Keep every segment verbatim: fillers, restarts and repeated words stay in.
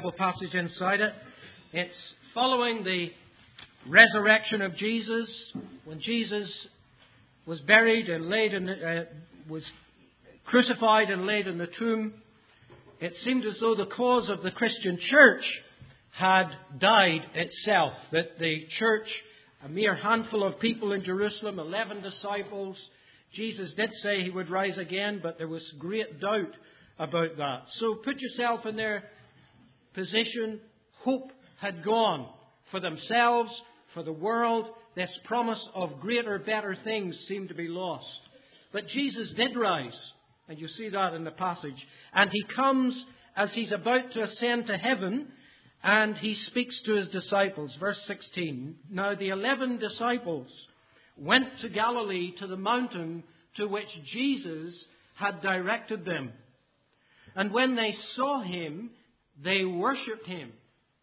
passage inside it. It's following the resurrection of Jesus, when Jesus was buried and laid in, uh, was crucified and laid in the tomb. It seemed as though the cause of the Christian church had died itself. That the church, a mere handful of people in Jerusalem, eleven disciples. Jesus did say he would rise again, but there was great doubt about that. So put yourself in their position. Hope had gone for themselves, for the world. This promise of greater, better things seemed to be lost. But Jesus did rise, and you see that in the passage. And he comes as he's about to ascend to heaven, and he speaks to his disciples. Verse sixteen. Now the eleven disciples went to Galilee, to the mountain to which Jesus had directed them. And when they saw him, they worshipped him,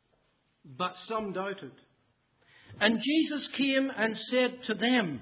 but some doubted. And Jesus came and said to them,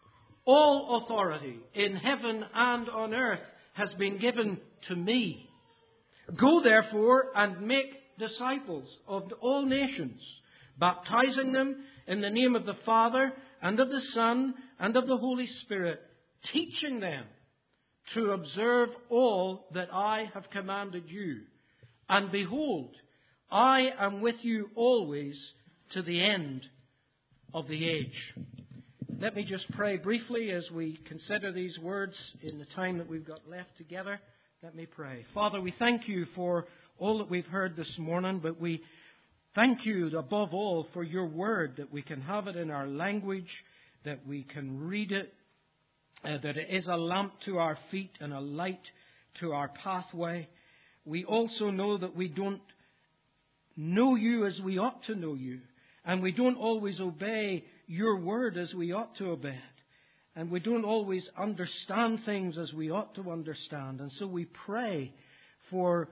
all authority in heaven and on earth has been given to me. Go therefore and make disciples of all nations, baptizing them in the name of the Father and of the Son and of the Holy Spirit, teaching them to observe all that I have commanded you. And behold, I am with you always to the end of the age. Let me just pray briefly as we consider these words in the time that we've got left together. Let me pray. Father, we thank you for all that we've heard this morning, but we thank you above all for your word, that we can have it in our language, that we can read it, uh, that it is a lamp to our feet and a light to our pathway. We also know that we don't know you as we ought to know you, and we don't always obey your word as we ought to obey it, and we don't always understand things as we ought to understand. And so we pray for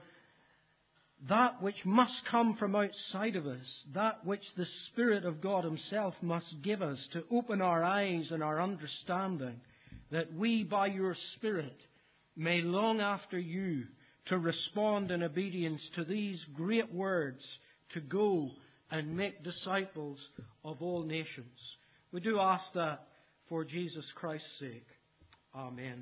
that which must come from outside of us, that which the Spirit of God himself must give us to open our eyes and our understanding, that we, by your Spirit, may long after you to respond in obedience to these great words, to go and make disciples of all nations. We do ask that for Jesus Christ's sake. Amen.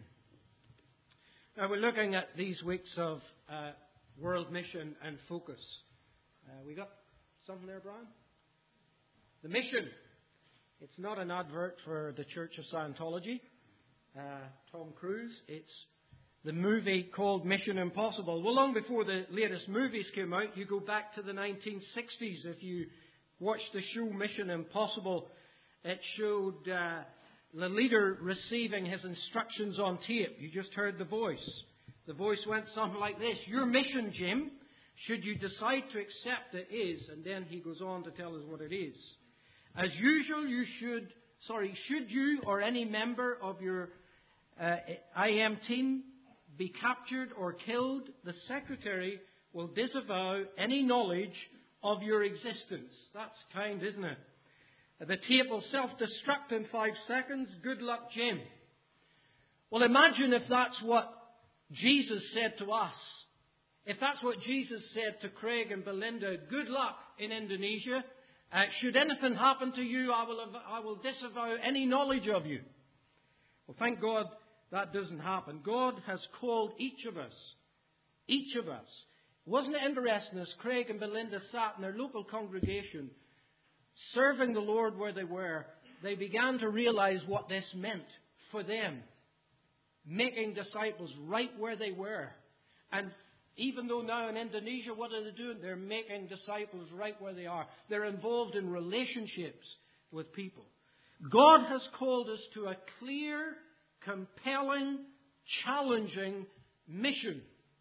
Now we're looking at these weeks of uh, World Mission and Focus. Uh, we got something there, Brian? The mission. It's not an advert for the Church of Scientology, uh, Tom Cruise. It's the movie called Mission Impossible. Well, long before the latest movies came out, you go back to the nineteen sixties. If you watched the show Mission Impossible, it showed uh, the leader receiving his instructions on tape. You just heard the voice. The voice went something like this: your mission, Jim, should you decide to accept it, is, and then he goes on to tell us what it is. As usual, you should, sorry, should you or any member of your uh, I M team be captured or killed, the secretary will disavow any knowledge of your existence. That's kind, isn't it? The tape will self-destruct in five seconds. Good luck, Jim. Well, imagine if that's what Jesus said to us. If that's what Jesus said to Craig and Belinda, good luck in Indonesia. Uh, should anything happen to you, I will, I will disavow any knowledge of you. Well, thank God that doesn't happen. God has called each of us, each of us. Wasn't it interesting as Craig and Belinda sat in their local congregation, serving the Lord where they were, they began to realize what this meant for them. Making disciples right where they were. And even though now in Indonesia, what are they doing? They're making disciples right where they are. They're involved in relationships with people. God has called us to a clear, compelling, challenging mission.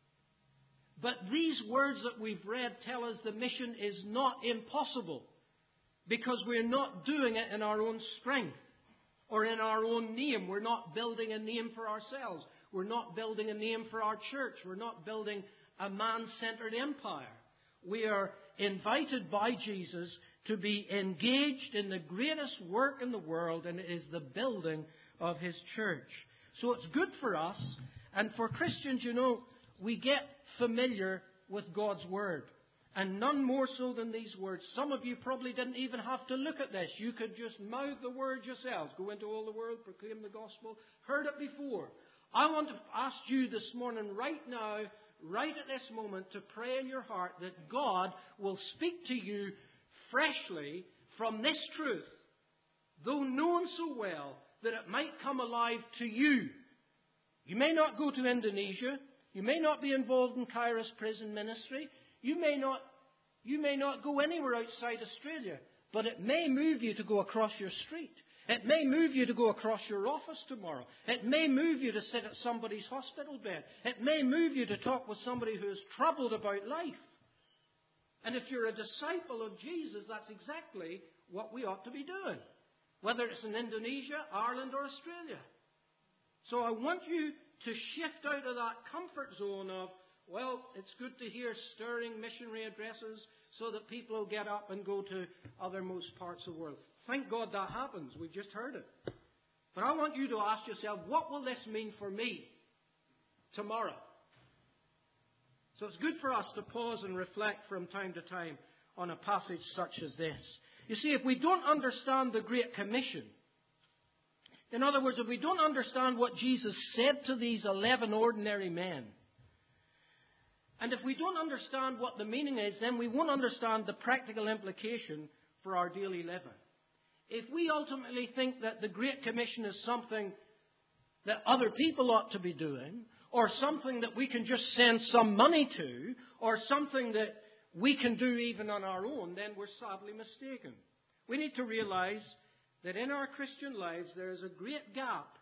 But these words that we've read tell us the mission is not impossible, because we're not doing it in our own strength or in our own name. We're not building a name for ourselves. We're not building a name for our church. We're not building a man-centered empire. We are invited by Jesus to be engaged in the greatest work in the world, and it is the building of his church. So it's good for us, and for Christians, you know, we get familiar with God's word. And none more so than these words. Some of you probably didn't even have to look at this. You could just mouth the word yourselves. Go into all the world, proclaim the gospel. Heard it before. I want to ask you this morning, right now, right at this moment, to pray in your heart that God will speak to you freshly from this truth, though known so well that it might come alive to you. You may not go to Indonesia. You may not be involved in Kairos prison ministry. You may not, you may not go anywhere outside Australia, but it may move you to go across your street. It may move you to go across your office tomorrow. It may move you to sit at somebody's hospital bed. It may move you to talk with somebody who is troubled about life. And if you're a disciple of Jesus, that's exactly what we ought to be doing, whether it's in Indonesia, Ireland, or Australia. So I want you to shift out of that comfort zone of, well, it's good to hear stirring missionary addresses so that people will get up and go to othermost parts of the world. Thank God that happens. We've just heard it. But I want you to ask yourself, what will this mean for me tomorrow? So it's good for us to pause and reflect from time to time on a passage such as this. You see, if we don't understand the Great Commission, in other words, if we don't understand what Jesus said to these eleven ordinary men, and if we don't understand what the meaning is, then we won't understand the practical implication for our daily living. If we ultimately think that the Great Commission is something that other people ought to be doing, or something that we can just send some money to, or something that we can do even on our own, then we're sadly mistaken. We need to realize that in our Christian lives there is a great gap.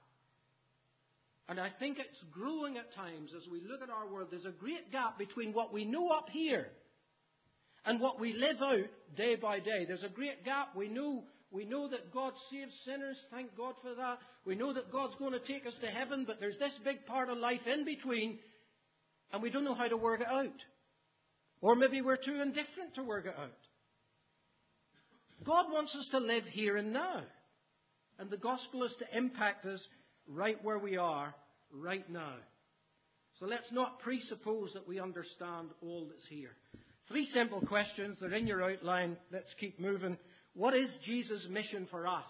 And I think it's growing at times as we look at our world. There's a great gap between what we know up here and what we live out day by day. There's a great gap. We know, we know that God saves sinners. Thank God for that. We know that God's going to take us to heaven. But there's this big part of life in between. And we don't know how to work it out. Or maybe we're too indifferent to work it out. God wants us to live here and now. And the gospel is to impact us right where we are, right now. So let's not presuppose that we understand all that's here. Three simple questions. They're in your outline. Let's keep moving. What is Jesus' mission for us?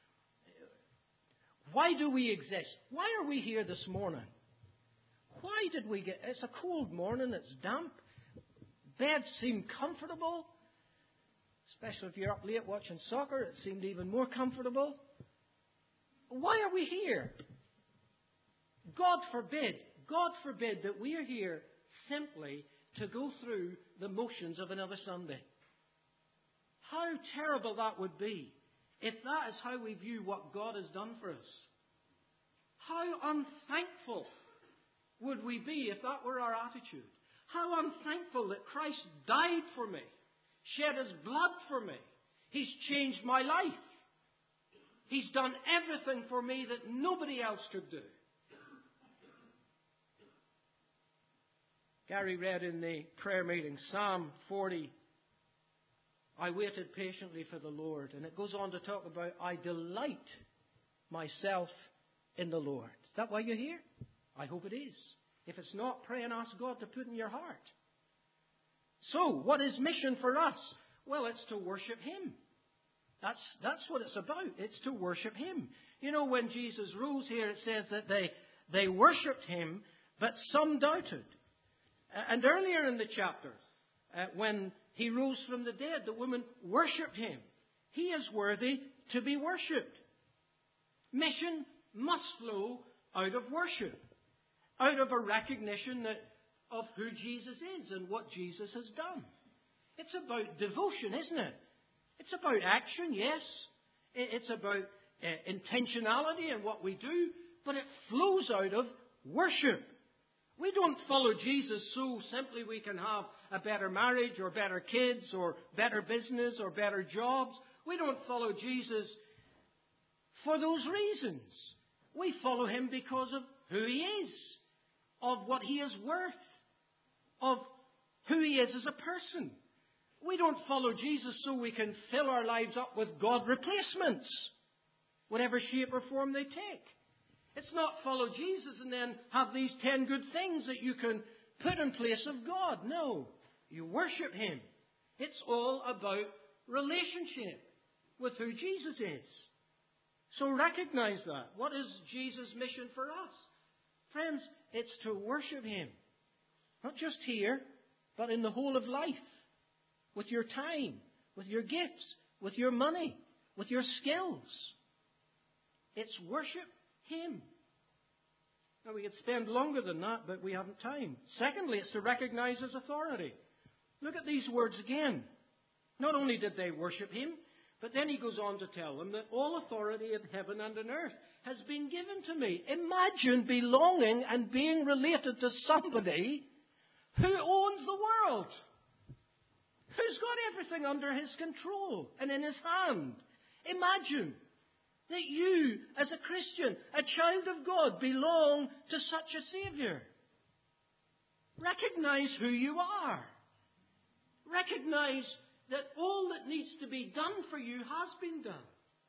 Why do we exist? Why are we here this morning? Why did we get... It's a cold morning. It's damp. Beds seem comfortable. Especially if you're up late watching soccer, it seemed even more comfortable. Why are we here? God forbid, God forbid that we are here simply to go through the motions of another Sunday. How terrible that would be if that is how we view what God has done for us. How unthankful would we be if that were our attitude? How unthankful that Christ died for me, shed His blood for me. He's changed my life. He's done everything for me that nobody else could do. Gary read in the prayer meeting, Psalm forty, I waited patiently for the Lord. And it goes on to talk about, I delight myself in the Lord. Is that why you're here? I hope it is. If it's not, pray and ask God to put in your heart. So, what is mission for us? Well, it's to worship Him. That's, that's what it's about. It's to worship Him. You know, when Jesus rose here, it says that they, they worshipped Him, but some doubted. And earlier in the chapter, uh, when He rose from the dead, the woman worshipped Him. He is worthy to be worshipped. Mission must flow out of worship, out of a recognition that, of who Jesus is and what Jesus has done. It's about devotion, isn't it? It's about action, yes. It's about uh, intentionality in what we do, but it flows out of worship. We don't follow Jesus so simply we can have a better marriage or better kids or better business or better jobs. We don't follow Jesus for those reasons. We follow Him because of who He is, of what He is worth, of who He is as a person. We don't follow Jesus so we can fill our lives up with God replacements, whatever shape or form they take. It's not follow Jesus and then have these ten good things that you can put in place of God. No, you worship Him It's all about relationship with who Jesus is. So recognize that. What is Jesus' mission for us? Friends, it's to worship Him. Not just here, but in the whole of life. With your time, with your gifts, with your money, with your skills. It's worship Him. Now, we could spend longer than that, but we haven't time. Secondly, it's to recognize His authority. Look at these words again. Not only did they worship Him, but then He goes on to tell them that all authority in heaven and on earth has been given to me. Imagine belonging and being related to somebody who owns the world. Who's got everything under His control and in His hand. Imagine that you, as a Christian, a child of God, belong to such a Saviour. Recognize who you are. Recognize that all that needs to be done for you has been done.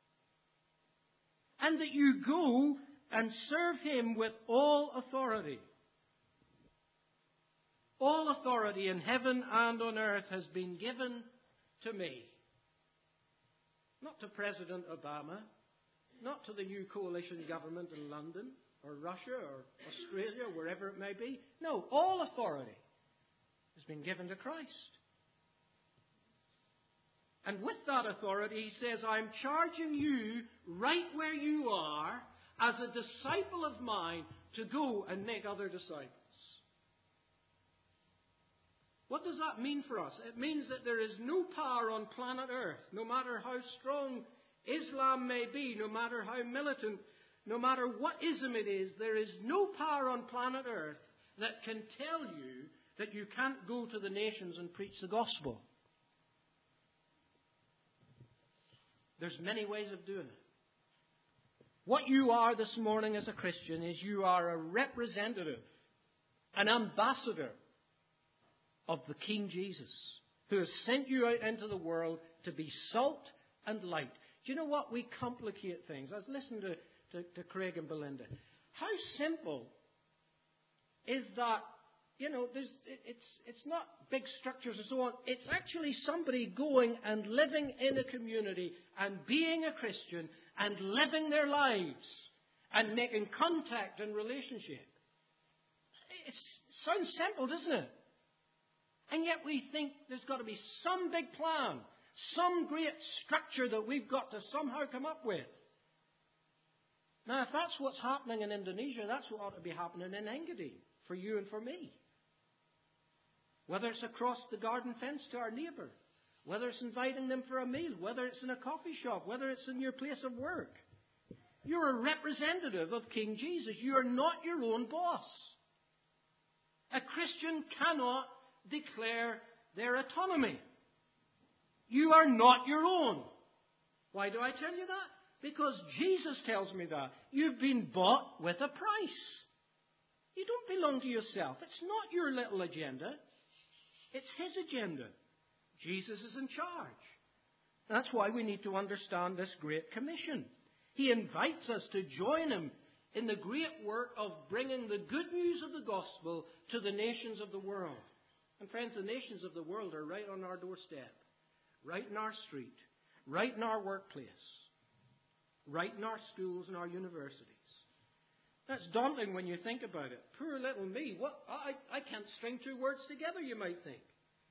And that you go and serve Him with all authority. All authority in heaven and on earth has been given to me. Not to President Obama, not to the new coalition government in London, or Russia, or Australia, or wherever it may be. No, all authority has been given to Christ. And with that authority, He says, I'm charging you right where you are as a disciple of mine to go and make other disciples. What does that mean for us? It means that there is no power on planet Earth, no matter how strong Islam may be, no matter how militant, no matter what ism it is, there is no power on planet Earth that can tell you that you can't go to the nations and preach the gospel. There's many ways of doing it. What you are this morning as a Christian is you are a representative, an ambassador of the King Jesus, who has sent you out into the world to be salt and light. Do you know what? We complicate things. I was listening to, to, to Craig and Belinda. How simple is that? You know, there's, it, it's, it's not big structures and so on. It's actually somebody going and living in a community and being a Christian and living their lives and making contact and relationship. It sounds simple, doesn't it? And yet we think there's got to be some big plan, some great structure that we've got to somehow come up with. Now, if that's what's happening in Indonesia, that's what ought to be happening in Engadine for you and for me. Whether it's across the garden fence to our neighbour, whether it's inviting them for a meal, whether it's in a coffee shop, whether it's in your place of work. You're a representative of King Jesus. You are not your own boss. A Christian cannot declare their autonomy. You are not your own. Why do I tell you that? Because Jesus tells me that. You've been bought with a price. You don't belong to yourself. It's not your little agenda. It's His agenda. Jesus is in charge. That's why we need to understand this Great Commission. He invites us to join Him in the great work of bringing the good news of the gospel to the nations of the world. And friends, the nations of the world are right on our doorstep, right in our street, right in our workplace, right in our schools and our universities. That's daunting when you think about it. Poor little me. What? I, I can't string two words together, you might think.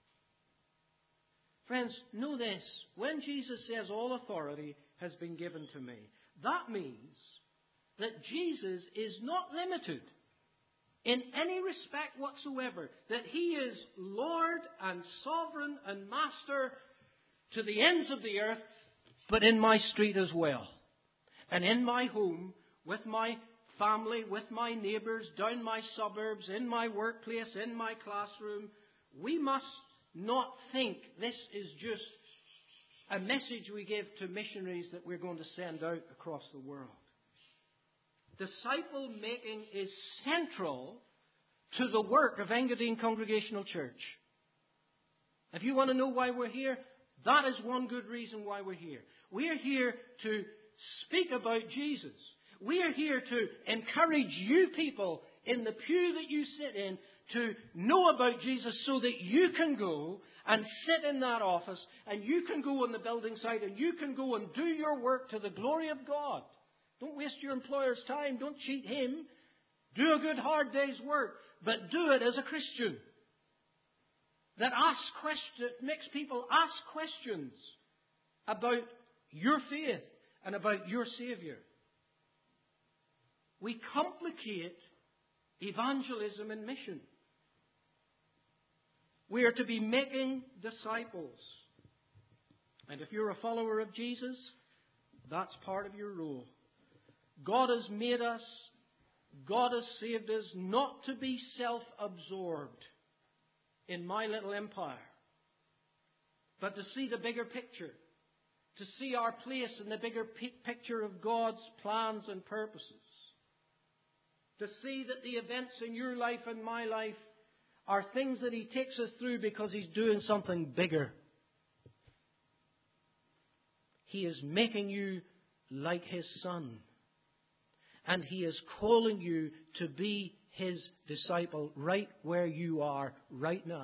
Friends, know this. When Jesus says all authority has been given to me, that means that Jesus is not limited in any respect whatsoever. That He is Lord and Sovereign and Master to the ends of the earth, but in my street as well. And in my home, with my family, with my neighbours, down my suburbs, in my workplace, in my classroom. We must not think this is just a message we give to missionaries that we're going to send out across the world. Disciple making is central to the work of Engadine Congregational Church. If you want to know why we're here, that is one good reason why we're here. We're here to speak about Jesus. We are here to encourage you people in the pew that you sit in to know about Jesus so that you can go and sit in that office, and you can go on the building site and you can go and do your work to the glory of God. Don't waste your employer's time. Don't cheat him. Do a good hard day's work, but do it as a Christian. That asks question, makes people ask questions about your faith and about your Saviour. We complicate evangelism and mission. We are to be making disciples. And if you're a follower of Jesus, that's part of your role. God has made us, God has saved us not to be self-absorbed in my little empire, but to see the bigger picture, to see our place in the bigger picture of God's plans and purposes, to see that the events in your life and my life are things that He takes us through because He's doing something bigger. He is making you like His Son. And He is calling you to be His disciple right where you are right now.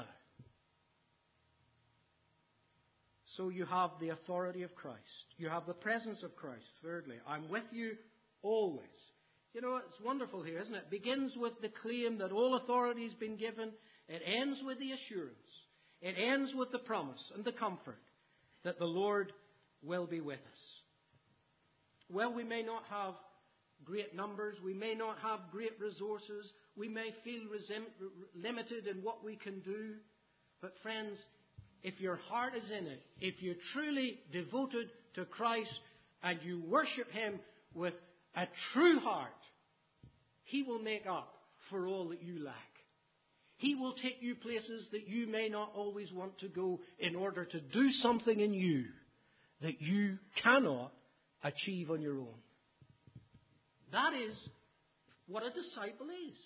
So you have the authority of Christ. You have the presence of Christ. Thirdly, I'm with you always. You know, it's wonderful here, isn't it? It begins with the claim that all authority has been given. It ends with the assurance. It ends with the promise and the comfort that the Lord will be with us. Well, we may not have great numbers. We may not have great resources. We may feel resem- limited in what we can do. But friends, if your heart is in it, if you're truly devoted to Christ and you worship Him with a true heart, He will make up for all that you lack. He will take you places that you may not always want to go in order to do something in you that you cannot achieve on your own. That is what a disciple is.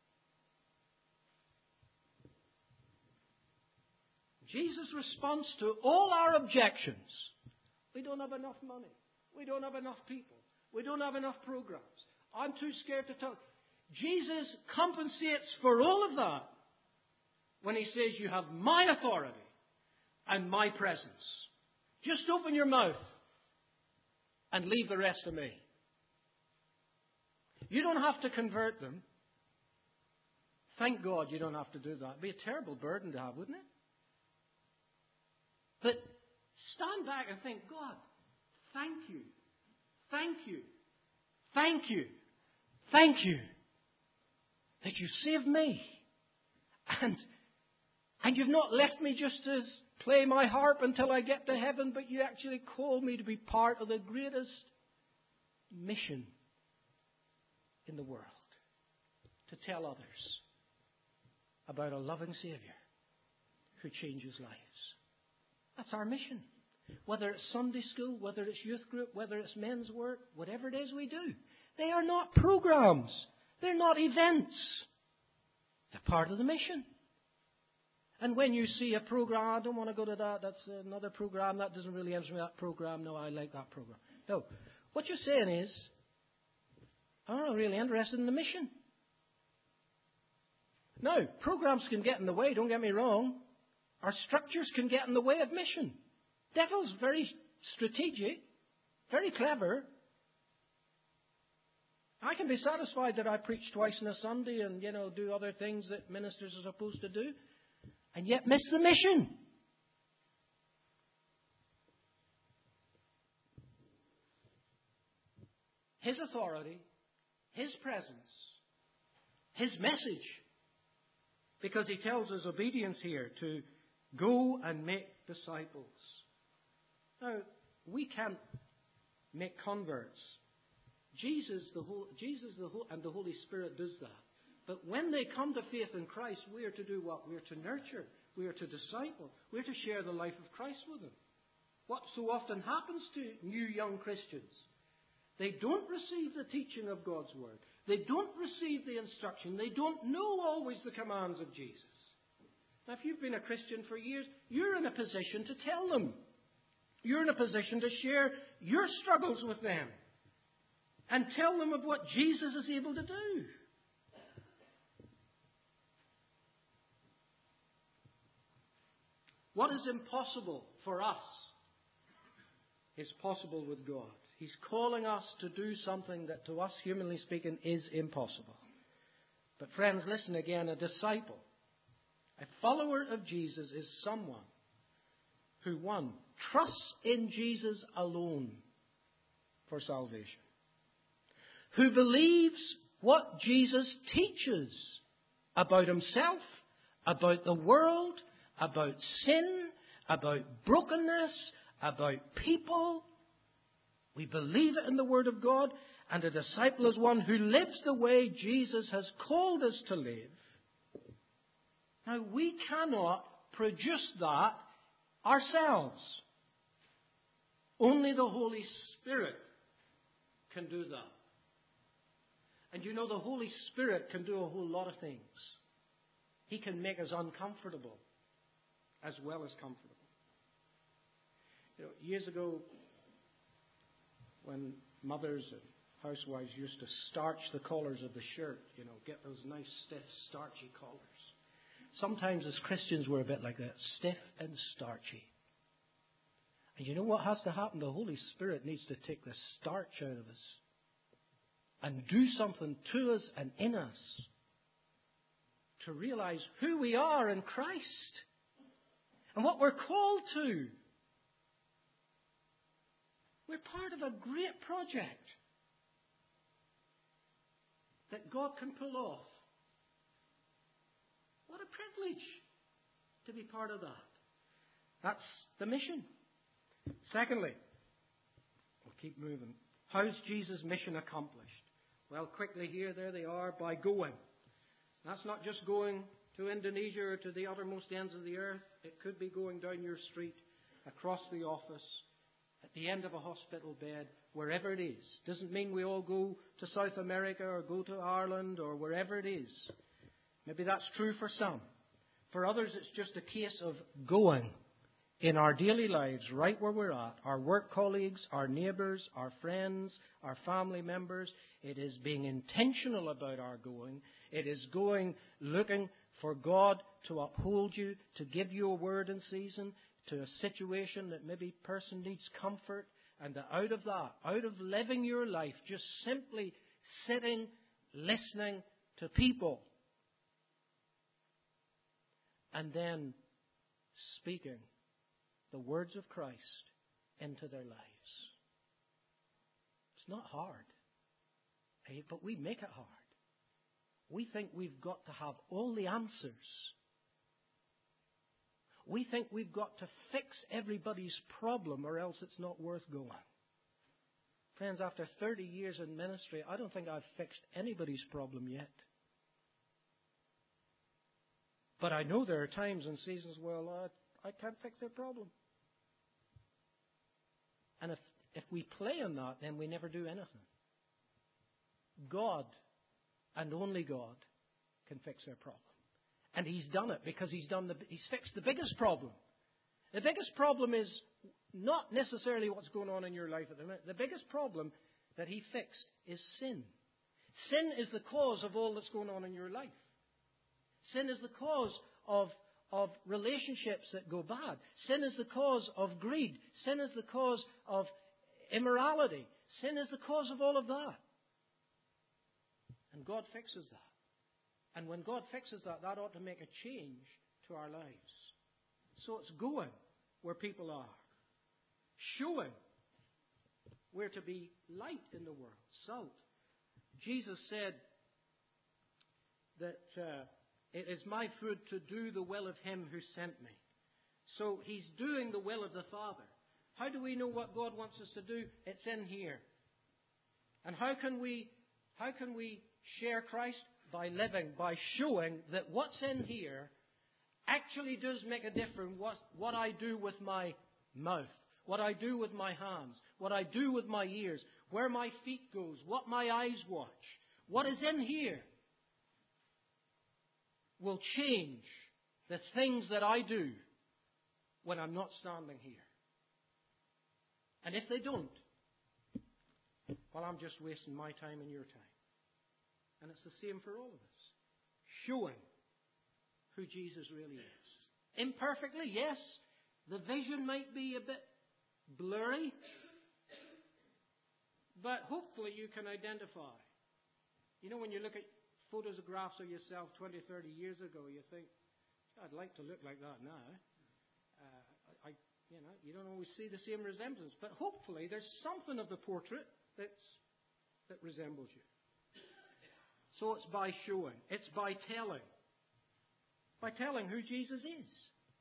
Jesus' response to all our objections: we don't have enough money. We don't have enough people. We don't have enough programs. I'm too scared to talk. Jesus compensates for all of that when He says, you have my authority and my presence. Just open your mouth and leave the rest to me. You don't have to convert them. Thank God you don't have to do that. It'd be a terrible burden to have, wouldn't it? But stand back and think, God, thank you. Thank you. Thank you. Thank you that you saved me. And, and you've not left me just to play my harp until I get to heaven, but you actually called me to be part of the greatest mission in the world. To tell others about a loving Saviour who changes lives. That's our mission. Whether it's Sunday school, whether it's youth group, whether it's men's work, whatever it is we do. They are not programs. They're not events. They're part of the mission. And when you see a program, I don't want to go to that, that's another program, that doesn't really interest me, that program, no, I like that program. No. What you're saying is, I'm not really interested in the mission. Now, programs can get in the way, don't get me wrong. Our structures can get in the way of mission. Devil's very strategic, very clever. I can be satisfied that I preach twice on a Sunday and, you know, do other things that ministers are supposed to do, and yet miss the mission. His authority, His presence, His message. Because He tells us obedience here to go and make disciples. Now, we can't make converts. Jesus, the whole, Jesus the whole, and the Holy Spirit does that. But when they come to faith in Christ, we are to do what? We are to nurture. We are to disciple. We are to share the life of Christ with them. What so often happens to new young Christians? They don't receive the teaching of God's Word. They don't receive the instruction. They don't know always the commands of Jesus. Now, if you've been a Christian for years, you're in a position to tell them. You're in a position to share your struggles with them and tell them of what Jesus is able to do. What is impossible for us is possible with God. He's calling us to do something that to us, humanly speaking, is impossible. But friends, listen again. A disciple, a follower of Jesus is someone who, one, trusts in Jesus alone for salvation. Who believes what Jesus teaches about himself, about the world, about sin, about brokenness, about people. We believe it in the Word of God, and a disciple is one who lives the way Jesus has called us to live. Now, we cannot produce that ourselves. Only the Holy Spirit can do that. And you know, the Holy Spirit can do a whole lot of things. He can make us uncomfortable as well as comfortable. You know, years ago, when mothers and housewives used to starch the collars of the shirt, you know, get those nice, stiff, starchy collars. Sometimes as Christians we're a bit like that, stiff and starchy. And you know what has to happen? The Holy Spirit needs to take the starch out of us and do something to us and in us to realize who we are in Christ and what we're called to. We're part of a great project that God can pull off. What a privilege to be part of that. That's the mission. Secondly, we'll keep moving. How's Jesus' mission accomplished? Well, quickly here, there they are, by going. That's not just going to Indonesia or to the uttermost ends of the earth. It could be going down your street, across the office, at the end of a hospital bed, wherever it is. Doesn't mean we all go to South America or go to Ireland or wherever it is. Maybe that's true for some. For others, it's just a case of going in our daily lives, right where we're at. Our work colleagues, our neighbours, our friends, our family members. It is being intentional about our going. It is going looking for God to uphold you, to give you a word in season, to a situation that maybe person needs comfort. And that out of that, out of living your life, just simply sitting, listening to people, and then speaking the words of Christ into their lives. It's not hard, but we make it hard. We think we've got to have all the answers. We think we've got to fix everybody's problem or else it's not worth going. Friends, after thirty years in ministry, I don't think I've fixed anybody's problem yet. But I know there are times and seasons, well, I, I can't fix their problem. And if, if we play on that, then we never do anything. God, and only God, can fix their problem. And He's done it because He's done the, He's fixed the biggest problem. The biggest problem is not necessarily what's going on in your life at the minute. The biggest problem that He fixed is sin. Sin is the cause of all that's going on in your life. Sin is the cause of, of relationships that go bad. Sin is the cause of greed. Sin is the cause of immorality. Sin is the cause of all of that. And God fixes that. And when God fixes that, that ought to make a change to our lives. So it's going where people are. Showing we're to be light in the world, salt. Jesus said that uh, it is my food to do the will of Him who sent me. So He's doing the will of the Father. How do we know what God wants us to do? It's in here. And how can we, how can we share Christ? By living, by showing that what's in here actually does make a difference. What, what I do with my mouth, what I do with my hands, what I do with my ears, where my feet goes, what my eyes watch, what is in here will change the things that I do when I'm not standing here. And if they don't, well, I'm just wasting my time and your time. And it's the same for all of us. Showing who Jesus really is Imperfectly, yes. The vision might be a bit blurry. But hopefully you can identify. You know, when you look at photographs of yourself twenty, thirty years ago, you think, I'd like to look like that now. Uh, I, you know, you don't always see the same resemblance. But hopefully there's something of the portrait that's, that resembles you. So it's by showing. It's by telling. By telling who Jesus is.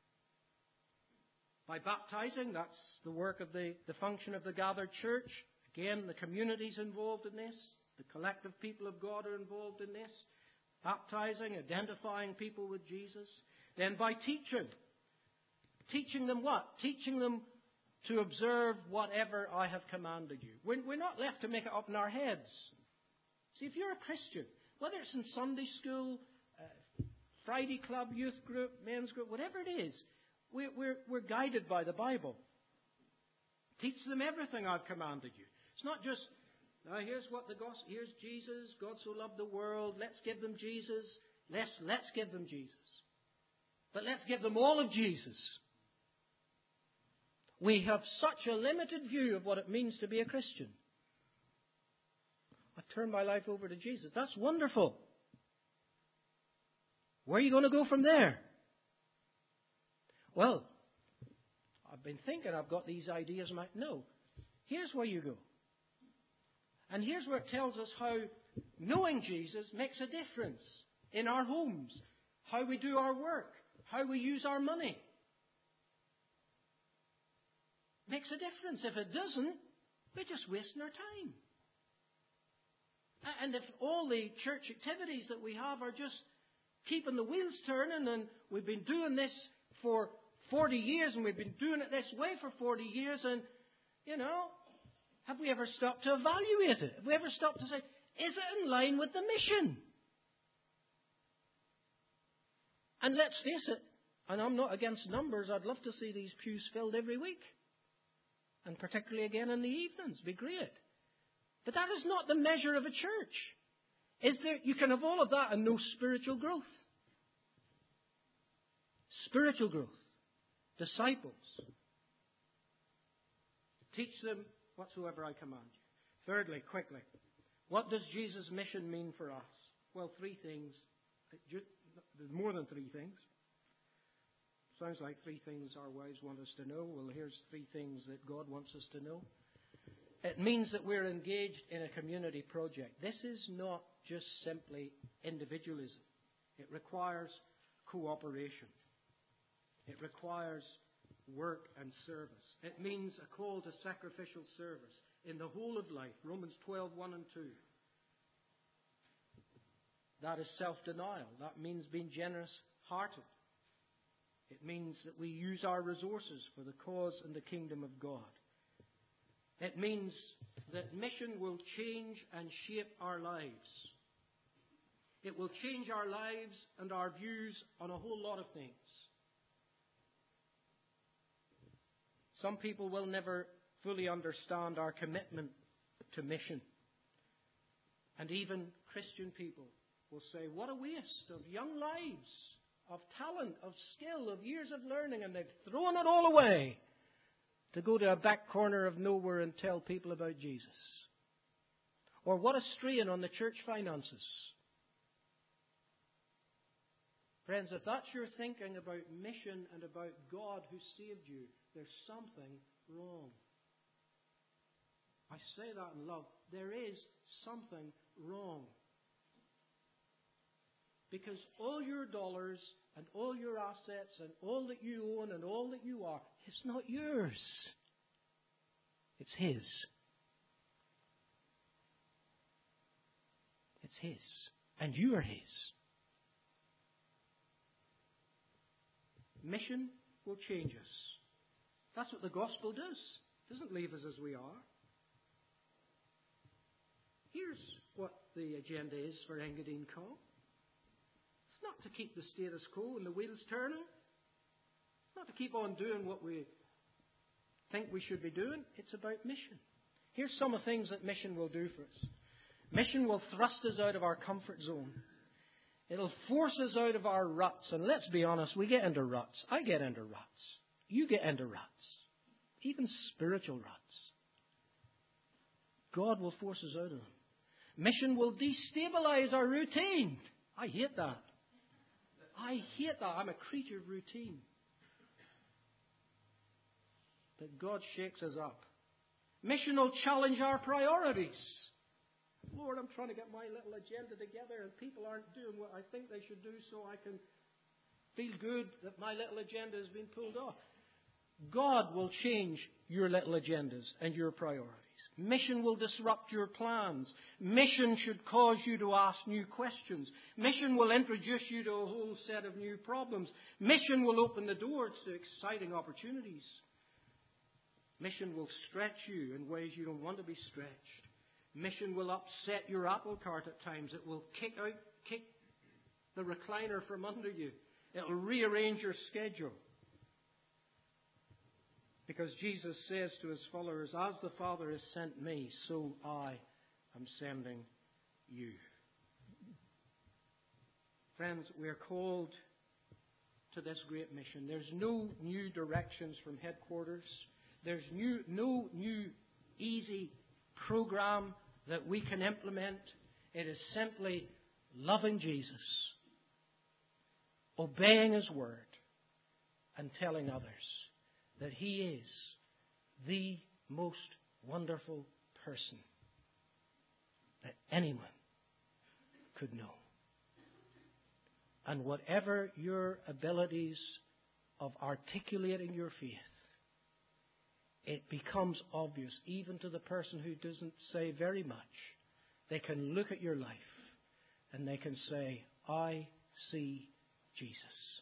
By baptizing, that's the work of the, the function of the gathered church. Again, the community's involved in this. The collective people of God are involved in this. Baptizing, identifying people with Jesus. Then by teaching. Teaching them what? Teaching them to observe whatever I have commanded you. We're, we're not left to make it up in our heads. See, if you're a Christian, whether it's in Sunday school, uh, Friday club, youth group, men's group, whatever it is, we're, we're, we're guided by the Bible. Teach them everything I've commanded you. It's not just, now here's what the gospel, here's Jesus, God so loved the world, let's give them Jesus. Let's, let's give them Jesus. But let's give them all of Jesus. We have such a limited view of what it means to be a Christian. I've turned my life over to Jesus. That's wonderful. Where are you going to go from there? Well, I've been thinking I've got these ideas. In my, no. Here's where you go. And here's where it tells us how knowing Jesus makes a difference in our homes, how we do our work, how we use our money. Makes a difference. If it doesn't, we're just wasting our time. And if all the church activities that we have are just keeping the wheels turning, and we've been doing this for forty years, and we've been doing it this way for forty years, and, you know, have we ever stopped to evaluate it? Have we ever stopped to say, is it in line with the mission? And let's face it, and I'm not against numbers, I'd love to see these pews filled every week. And particularly again in the evenings. Be great. But that is not the measure of a church. Is there, you can have all of that and no spiritual growth. Spiritual growth. Disciples. Teach them whatsoever I command you. Thirdly, quickly, what does Jesus' mission mean for us? Well, three things. There's more than three things. Sounds like three things our wives want us to know. Well, here's three things that God wants us to know. It means that we're engaged in a community project. This is not just simply individualism. It requires cooperation. It requires work and service. It means a call to sacrificial service in the whole of life. Romans twelve, one and two. That is self-denial. That means being generous-hearted. It means that we use our resources for the cause and the kingdom of God. It means that mission will change and shape our lives. It will change our lives and our views on a whole lot of things. Some people will never fully understand our commitment to mission. And even Christian people will say, what a waste of young lives, of talent, of skill, of years of learning, and they've thrown it all away to go to a back corner of nowhere and tell people about Jesus. Or what a strain on the church finances. Friends, if that's your thinking about mission and about God who saved you, there's something wrong. I say that in love. There is something wrong. Because all your dollars and all your assets and all that you own and all that you are, it's not yours. It's His. It's His. And you are His. Mission will change us. That's what the gospel does. It doesn't leave us as we are. Here's what the agenda is for Engadine Co. It's not to keep the status quo and the wheels turning. It's not to keep on doing what we think we should be doing. It's about mission. Here's some of the things that mission will do for us. Mission will thrust us out of our comfort zone. It'll force us out of our ruts. And let's be honest, we get into ruts. I get into ruts. You get into ruts. Even spiritual ruts. God will force us out of them. Mission will destabilize our routine. I hate that. I hate that. I'm a creature of routine. But God shakes us up. Mission will challenge our priorities. Lord, I'm trying to get my little agenda together and people aren't doing what I think they should do, so I can feel good that my little agenda has been pulled off. God will change your little agendas and your priorities. Mission will disrupt your plans. Mission should cause you to ask new questions. Mission will introduce you to a whole set of new problems. Mission will open the doors to exciting opportunities. Mission will stretch you in ways you don't want to be stretched. Mission will upset your apple cart at times. It will kick out, kick the recliner from under you. It will rearrange your schedule. Because Jesus says to his followers, as the Father has sent me, so I am sending you. Friends, we are called to this great mission. There's no new directions from headquarters. There's new, no new easy program that we can implement. It is simply loving Jesus, obeying his word, and telling others that he is the most wonderful person that anyone could know. And whatever your abilities of articulating your faith, it becomes obvious even to the person who doesn't say very much. They can look at your life and they can say, I see Jesus.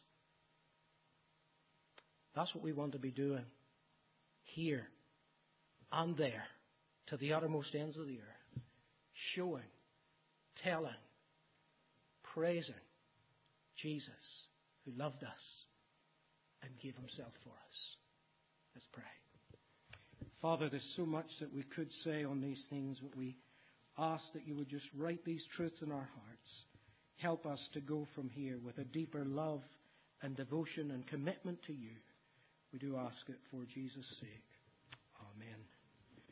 That's what we want to be doing here and there to the uttermost ends of the earth. Showing, telling, praising Jesus who loved us and gave himself for us. Let's pray. Father, there's so much that we could say on these things, but we ask that you would just write these truths in our hearts. Help us to go from here with a deeper love and devotion and commitment to you. We do ask it for Jesus' sake. Amen.